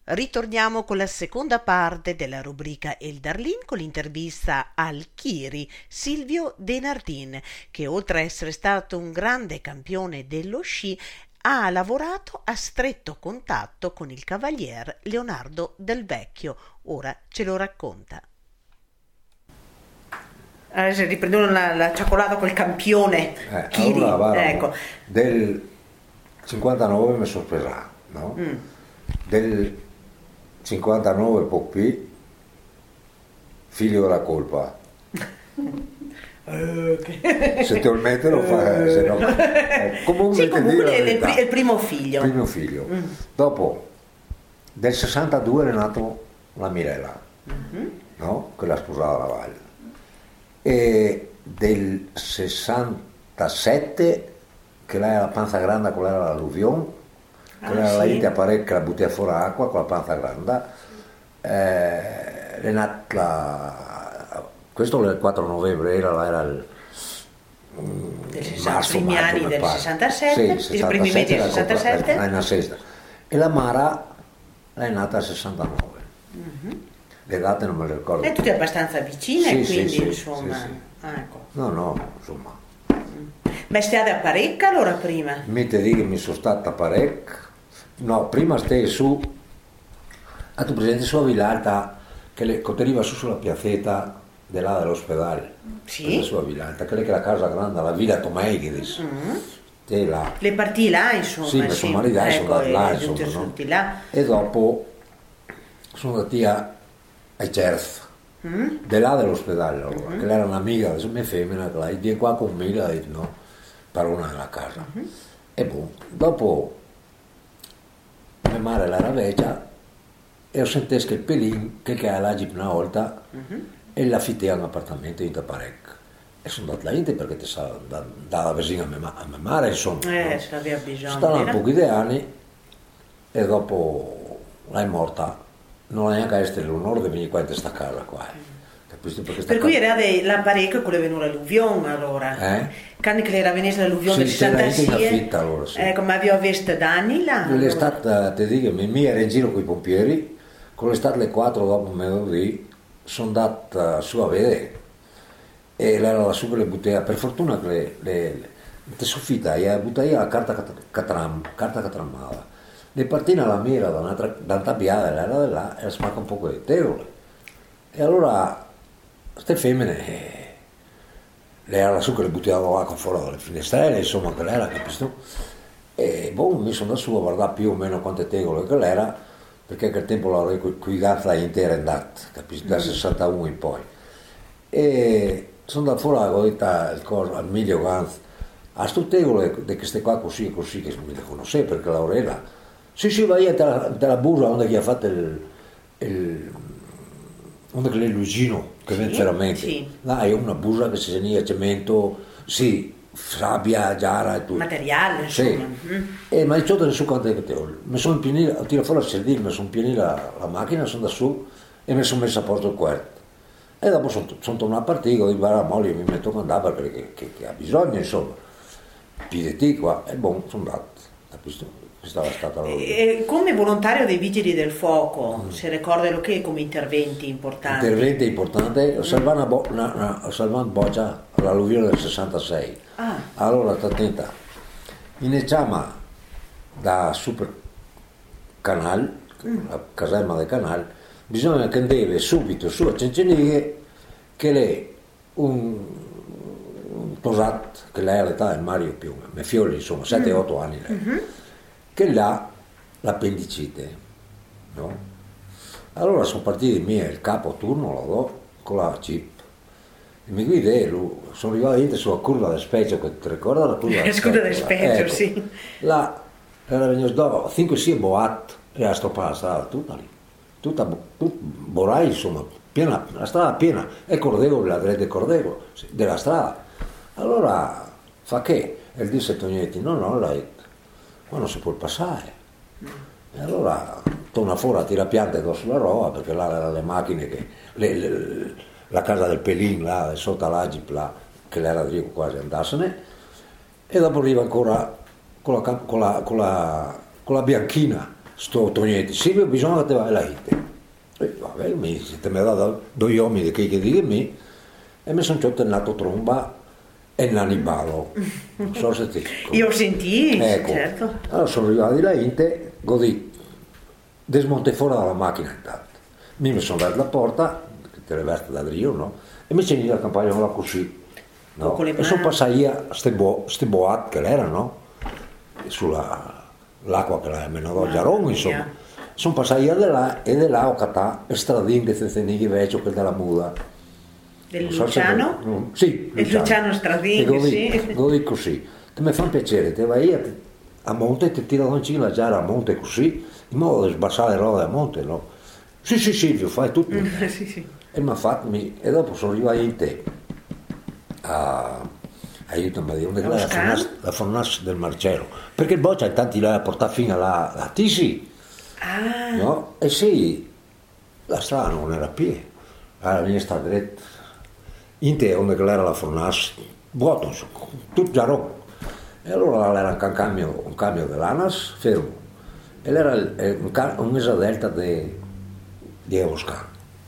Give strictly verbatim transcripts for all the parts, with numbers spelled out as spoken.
Ritorniamo con la seconda parte della rubrica El Darlin con l'intervista al Chiri Silvio De Nardin, che oltre a essere stato un grande campione dello sci ha lavorato a stretto contatto con il cavalier Leonardo Del Vecchio. Ora ce lo racconta. Adesso riprendono la, la cioccolata col campione eh, Chiri, allora, guarda, ecco. Del cinquantanove mi sono sposato, no? Mm. Del cinquantanove poi figlio della colpa. Okay. Se te lo mette lo fa, se no. Eh, comunque, sì, comunque è il, il, il primo figlio. Primo figlio. Mm. Dopo del sessantadue è nato la Mirella, mm-hmm. no? Che l'ha sposata la Valle. E del sessantasette che lei ha la panza grande, quella era l'alluvione, ah, quella era sì. la gente a parecchia la buttava fuori acqua con la panza grande. Eh, è nata la, questo il quattro novembre era, era il del marzo, primi marzo, anni del pare. sessantasette, sì, i primi mesi del sessantasette, è una sesta. E la Mara è nata al sessantanove. Mm-hmm. Le date non me le ricordo. E tutte abbastanza vicine, sì, quindi sì, insomma. Sì, sì. Ah, ecco. No, no, insomma. Ma state a parecchia allora prima? Mi te dico che mi sono stata parecchia. No, prima stai su, a tu presente sulla villata che le arriva su sulla piazzetta di là dell'ospedale. Sì. Sulla villata, quella che è la casa grande, la villa Tomeichidis. Mm-hmm. Là. Le partì là, insomma. Sì, mi sono maritato, ecco, sono andato là, insomma. No? Là. E dopo sono andati a, a Cerf. Mm? Di là dell'ospedale, allora, mm-hmm. che era un'amica della mia femmina, che la di qua con me, ha detto no, per una nella casa. Mm-hmm. E boh, dopo mia madre era vecchia e ho sentito che il pelin, che era là una volta, mm-hmm. e l'affittai un appartamento in Taparec. E sono andato là in perché ti sa, da, da vicino a mia, a mia madre, insomma. Eh, no? se aveva bisogno. Stava un po' di anni e dopo lei è morta. Non è neanche essere l'onore di venire qua in questa casa qua. Eh. Per cui era la parecchio che venuto l'alluvione allora. Eh? Quando che era venuta l'alluvione sì, del sessantasei. Fitta, allora, sì. Ecco, ma vi ho visto danni là? L'estate, ti dico, mia era in giro con i pompieri, con l'estate alle quattro dopo venerdì sono andata su a vedere e lei era su che le buttava, per fortuna che le, le, le soffitta, e buttava la carta catram, carta catrammata. Le partina la mira da un'altra da piada, era di là e spacca un po' di tegole. E allora queste femmine eh, le era su che le buttavano l'acqua fuori dalle finestrelle, insomma, che l'era, capisci? E boh, mi sono da su a guardare più o meno quante tegole che l'era, perché a quel tempo l'avrei qui gazza intera andata, capisci? Dal sessantuno in poi. E sono da fuori a guardare il coso, al miglio ganzo, a sto tegole di queste qua così e così, che non mi le conoscevo perché l'aurela. Sì, sì, vai a te la busa onde che ha fatto il, il onde che l'è Luigino, che sì, veramente. Sì. Là è una busa che si segna cemento, sì, sabbia, giara e tutto. Materiale, insomma. Sì. Mm. E ma il ciotto non so quante che te mi sono impianito, tiro fuori il serdino, mi sono impianito la, la macchina, sono da su e mi sono messo a posto il quarto. E dopo sono, sono tornato a partire, dico, guarda, moglie, mi metto a andare perché che, che, che ha bisogno, insomma. Pideti qua, e boh, sono andato, capisci? Stava stata e come volontario dei Vigili del Fuoco, mm. se ricorda lo che come interventi importanti? Interventi importanti, ho salvato mm. bo- una, una, salvato Boccia all'alluvione del sessantasei. Ah. Allora, attenta, iniziamo da Super Canal, mm. la caserma del Canal, bisogna che andeve subito su a Cencenighe che lei un, un posato, che lei ha l'età del Mario più, me fiori insomma, sette otto mm. anni lei. Mm-hmm. Che là l'appendicite, no? Allora sono partiti miei, il capo turno lo do con la chip e mi guidai, lui, sono arrivato sulla curva del Specchio, che ti ricorda la curva del Specchio? del Specchio, ecco, sì. Là era venuto dopo, cinque sei boat e a stoppare la strada tutta lì, tutta, tutta borai insomma, piena, la strada piena, e Cordego, la dretta Cordego della strada. Allora fa che? E il disse Tognetti, no no, lei ma non si può passare. E allora torna fuori a tirapiante addosso la roba, perché là erano le macchine che le, le, la casa del Pelin là sotto la Jeep là, che l'era Drigo quasi andarsene, e dopo arriva ancora con la, con la, con la, con la bianchina sto Tognetti, Silvio bisogna che te vai là te. E vabbè, mi te mi ha dato due uomini che che dicono me e mi sono tornato tromba e Nannibalo. Non so se ti io sentì, ecco. Certo. Allora sono arrivati là in te, così desmonte fuori dalla macchina intanto. Mi mi sono dato la porta, che te le verte da Rio, no? E mi c'è la campagna con la così. No? Con le E sono mani. passati a ste, bo, ste boat che erano, no? Sulla l'acqua che la meno da Giaron, insomma. Sono passati da là e da là ho catà e stradin che se tenighi vecchio che della muda. Del Non so se- Luciano? mm, sì, Il Luciano Stradini, E così, sì. così così. Te mi fa piacere, te vai a, a monte e ti tirano in cima già a monte così, in modo da sbassare le robe a monte, no? Sì, sì, Silvio, fai tutto. sì, sì. E mi ha fatto, mi- e dopo sono arrivato in te a aiutami a dire, dove è la Toscana? fornace, la fornace del Marcello, perché il boccia intanto l'ha portato fino alla a Tisi, Ah, no? E sì, la strada non era piena, era la sta dritta, in te dove era la fornace, vuoto, insomma, tutto già rotto. E allora era un cambio, un cambio dell'Anas, fermo, e era il- eh, un, ca- un mese delta di di Evoscan.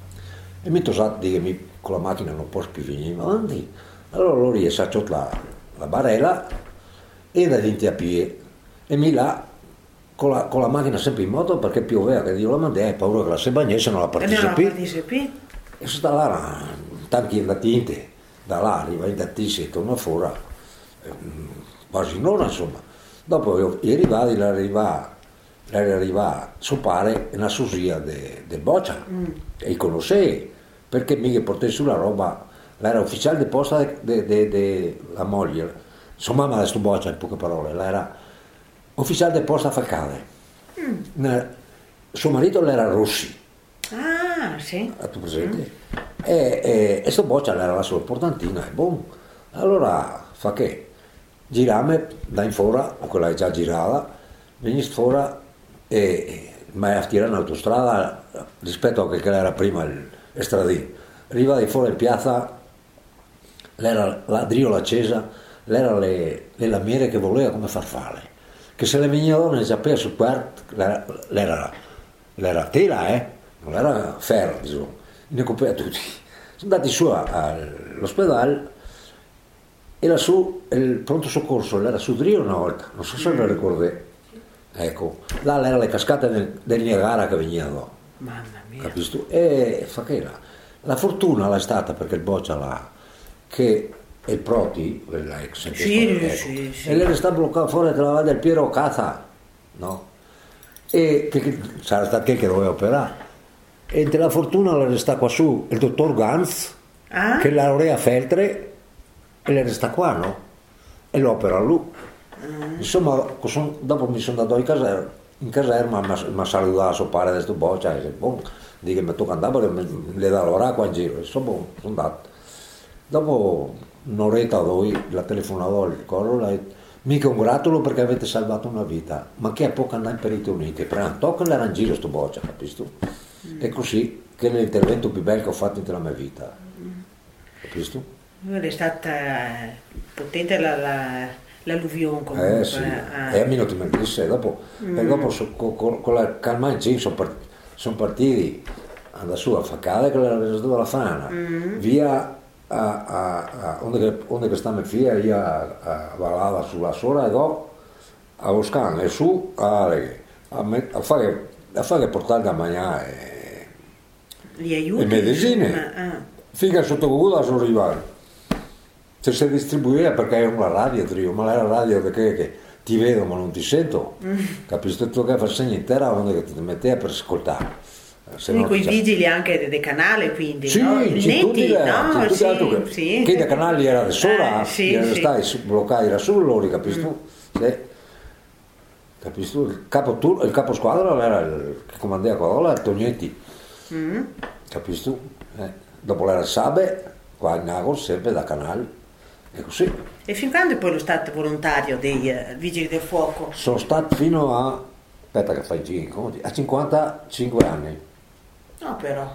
E mi tosato di che mi, con la macchina non posso più venire avanti. Allora loro gli sacciò la, la barella e da dinti a piedi. E mi là con la, con la macchina sempre in moto perché pioveva che io la mandai, paura che la se bagnasse non la e partisse non la più. partisse più. E sono da là, tanti da tinte, da là arriva in Tisi e torna fuori, eh, quasi un'ora insomma. Dopo io io arrivati, l'arriva, l'arriva suo pare una susia del Boccia, e conoscevi, perché mica portai sulla roba, era ufficiale di posta della moglie, sua mamma da sto Boccia in poche parole, era ufficiale di posta Facale. Ne- Suo marito era Rossi. Ah, sì. A tu presente? E, e, e sto boccia era la sua portantina e boom. Allora fa che girame da in fora, o quella è già girata, vieni fuori e, e ma a tirare in autostrada rispetto a che era prima il, il stradino. Arriva di fuori in piazza, l'era la Drio l'accesa, l'era le, le lamiere che voleva come farfalle. Che se le venivano nel sapere su quarto, l'era, l'era, l'era tela, eh? Non era ferro, diciamo. Ne copriva tutti. Sono andati su a- all'ospedale e lassù il pronto soccorso era su Drio una volta, non so se lo ricordi. Ecco, là era le cascate del, del Niagara che venivano, Mamma mia. capisci? E fa che era. La fortuna l'è stata perché il Boccia là, che il Proti, l'ex, Sì, ecco, sì, sì. e lei sta bloccato fuori tra la Valle del Piero Cazza, no? E che, che sarà stato che, che doveva operare. E per la fortuna le resta qua su il dottor Ganz, Ah? che laurea Feltre, e le resta qua, no? E lo opera lui. Insomma, son- dopo mi sono andato in caserma, in caserma mi ha salutato suo padre di sto Boccia e dice, boh, di che mi tocca andare perché mi- le dà l'acqua in giro. Insomma, boh, sono andato. Dopo un'oretta o due la telefonavo al corro, lei, mi congratulo perché avete salvato una vita, ma che a poco andare in Periti Uniti, per tocca l'era in giro sto Boccia, capisci? È così che è l'intervento più bello che ho fatto nella mia vita, capisci? È stata potente la, la, l'alluvione comunque. Eh sì, ah. e a me non ti mi disse, dopo, e dopo so- co- co- con la calma in giro sono part- son partiti da su a Facale che era restato la Fana, via a, a, a onde, che, onde che sta mia figlia, io a, a Valava sulla sola e dopo a Oscan e su a, a, me- a fare a fare portare da mangiare Gli aiuti. e medicine. insomma, ah. Finché sotto Google sono arrivati. Se si distribuiva perché è una radio, trio, ma è la radio perché che ti vedo ma non ti sento. Capisci? Tu che fai segno intera onde che ti metteva per ascoltare. Se Quindi no, con i cioè- vigili anche dei, dei canali, quindi, Sì, no? Il c'è tutti netti, le- no? c'è tutti Sì, altro che, sì. che dei canali era da sola, Eh, sì, era sì. stai su- bloccati era solo loro, capisci tu? Sì. Capisci tu? Il capo, tur- il capo squadra era il che comandava qua, il Tognetti, Mm. capisci tu? Eh. Dopo l'era Sabe, qua in Nagor, sempre da canale, e così. E fin quando poi lo stato volontario dei eh, vigili del fuoco? Sono stato fino a, aspetta che fai cinque, a cinquantacinque anni, No, però.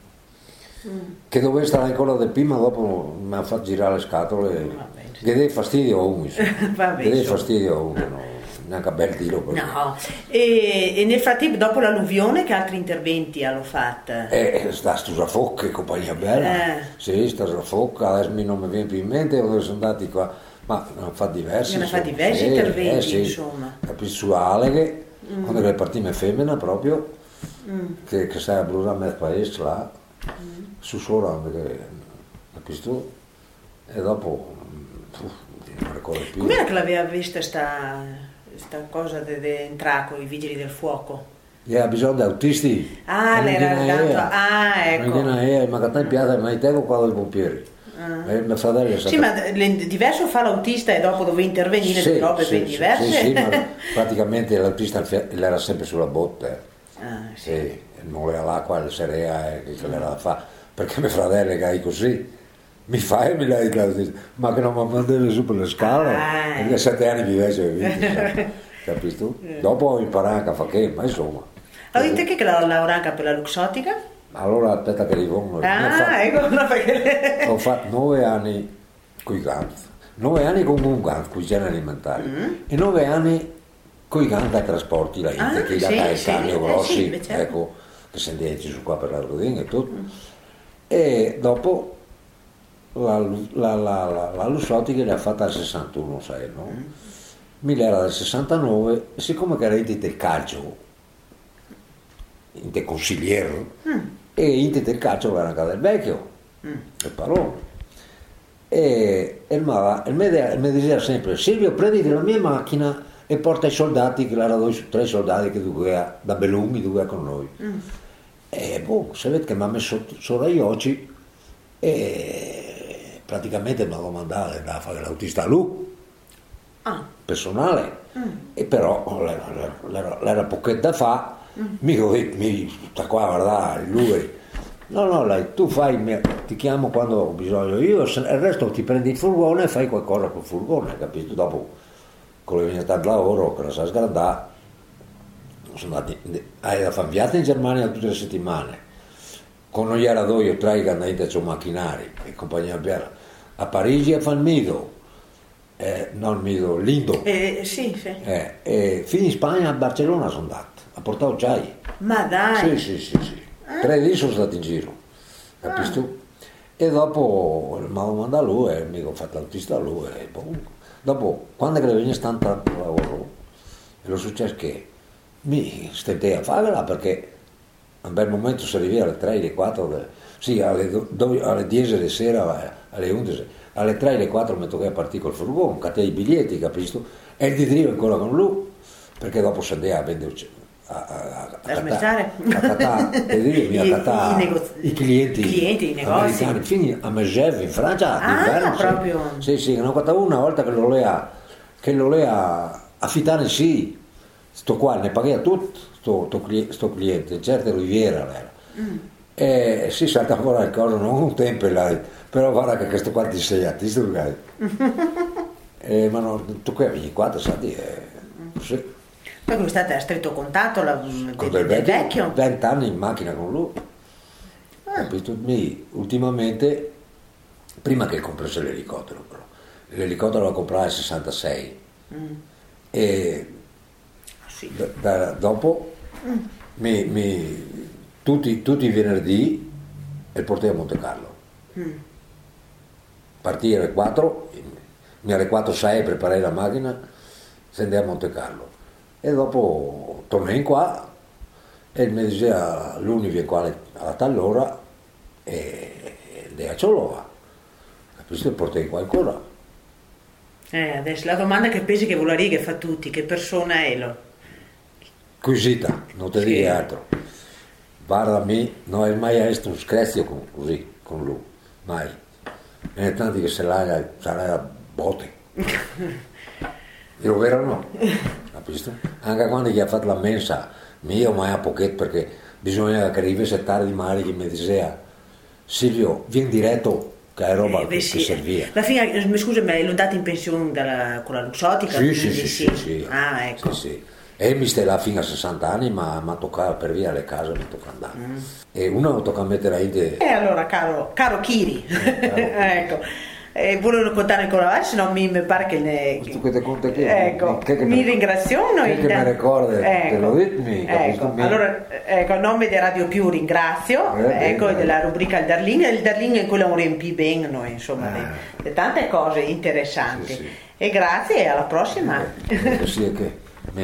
che dovevo stare ancora del prima, dopo mi ha fatto girare le scatole, Va bene. che dei fastidio a uno, insomma. Va bene, che dei insomma. fastidio a uno, no. neanche a bel tiro. No, e, e nel frattempo, dopo l'alluvione, che altri interventi hanno fatto? Eh, sta sta focca e compagnia bella. Eh. Sì, sta focca, adesso mi non mi viene più in mente dove sono andati qua, ma ne hanno fatto diversi. Ne hanno fatto insomma. diversi Sì, interventi, eh, sì. insomma. Capisci, su Aleghe, mm. quando le partite femmine proprio, mm. che, che sai a Brura nel paese là, mm. su Sorand, che capisci tu, e dopo, uff, non ricordo più. Com'era che l'aveva vista sta, sta cosa di entrare con i vigili del fuoco? Yeah, bisogno di autisti. Ah, lei era tanto... Ah, ecco. Non è, ma che in piazza mai tengo qua dei pompieri. Ah. E mio fratello sì, ma diverso fa l'autista e dopo dove intervenire sì, robe sì, ben diverse. Sì, sì, ma praticamente l'autista era sempre sulla botte. Ah, sì. Sì, non aveva l'acqua, la serea, che l'era da fare. Perché mio fratello che è così, mi fa e mi lei l'autista, ma che non mi mandavi su per le scale. Ah, perché a sette anni vivesse, capisci tu? Dopo ho imparato a fare che, ma insomma. Allora, te che la laurea per la Luxottica? Allora aspetta che arrivo. Ah, fatto, ecco, no, perché... Ho fatto nove anni con i Gantz, nove anni con un Gantz, con i generi alimentari, mm. e nove anni con i Gantz da trasporti, la gente, ah, che sì, da sì, camion grossi, eh, sì, certo. Ecco, che sendieci su qua per la Rodin e tutto. Mm. E dopo la, la, la, la, la Luxottica l'ha fatta al sessantuno, sai, no? Mm. Mi era del sessantanove, e siccome che era in del calcio, in te consigliere, mm. e in te del calcio era anche del vecchio, mm. il Palone, e, e mi diceva sempre: Silvio, prendi la mia macchina e porta i soldati, che erano due, tre soldati che doveva, da Bellumi doveva con noi. Mm. E boh, sapete che mi ha messo sopra gli occhi e praticamente mi ha domandato da fare l'autista a lui. Ah. Personale, mm. e però l'era, l'era pochetta da fa, mm. mi, mi sta qua a guardare lui, no no lei, tu fai, ti chiamo quando ho bisogno io, il resto ti prendi il furgone e fai qualcosa col furgone, capito? Dopo con le venuta di lavoro che la sa sgradare, sono andati a fare viaggio in Germania tutte le settimane, con noi era due o tre che andavano su macchinari e compagnia bella, a Parigi a Falmido. Eh, non mi do, Lindo. Eh, sì, sì. Eh, eh, fino in Spagna, a Barcellona sono andato, a portare acciai. Ma dai! Sì, sì, sì, sì. Eh? Tre lì sono stato in giro, capisci tu? E dopo mi ha domandato lui e mi ho fatto l'autista a lui. E boh. Dopo, quando che veniva tanto lavoro, è lo successo che mi stentai a farla perché a un bel momento si arriva alle tre, alle quattro, sì, alle, alle dieci di sera, alle undici. Alle tre e alle quattro mi toccava partire col furgone, catei i biglietti, capisci? E il di ancora con lui, perché dopo si andava a vendere a, a, a, a smezzare a catare I, i, i clienti, clienti i negozi americani, fino a Megève in Francia, ah, proprio. Sì, sì, ne ho fatto una volta che lo lea, che lo lea affittare sì, sto qua, ne pagava tutto, sto, sto, sto cliente, certo Riviera era. Mm. E si salta ancora il coso, non un tempo là, però guarda che questo qua ti sei artista, eh, ma non, tu qui avevi quattro, sai, eh, sì. Poi come state a stretto contatto la, del, del, del vecchio? vecchio? vent'anni in macchina con lui, ah. Capito? Mi, ultimamente, prima che comprasse l'elicottero, però, l'elicottero lo comprai nel sessantasei, mm. e sì. da, da, dopo mm. mi... mi Tutti, tutti i venerdì e portai a Monte Carlo. Mm. Partì alle quattro, mi alle quattro sei preparai la macchina, se andai a Monte Carlo. E dopo tornai in qua e mi diceva l'uni viene qua alla tal ora e andai a Ciolova. Capisci? E portai qua ancora. Eh, adesso la domanda che pensi che volerai che fa tutti, che persona è lo? Quisita, non ti sì. Dico altro. Guarda me, non è mai stato un scherzo con, così, con lui, mai. E ne tanti che se l'ha, sarà a botte. E lo vero no, capisci? Anche quando gli ha fatto la mensa, mio mai a pochettino, perché bisogna che arrivasse tardi magari che mi diceva Silvio, vieni diretto, che è roba eh, beh, che sì. serviva. La fine, mi scusa, ma l'ho dato in pensione dalla, con la Luxottica? Sì, sì, sì, sì, sì. Ah, ecco. Sì, sì. E mi stai là fino a sessanta anni, ma mi tocca per via le case, mi tocca andare. Mm. E uno tocca mettere in te. E allora, caro, caro Chiri, eh, ecco, E volevo contare ancora, se no mi, mi pare che ne... Questo che ti conta che, ecco, che, che mi me, ringrazio noi. Che, che mi ricorda, ecco, te lo ditemi. Ecco, allora, ecco, a nome di Radio Più ringrazio, eh, ecco, bene, della rubrica Il Darling, il Darling in cui lo riempì bene noi, insomma, ah. di, di tante cose interessanti. Sì, sì. E grazie e alla prossima. Eh, così è che...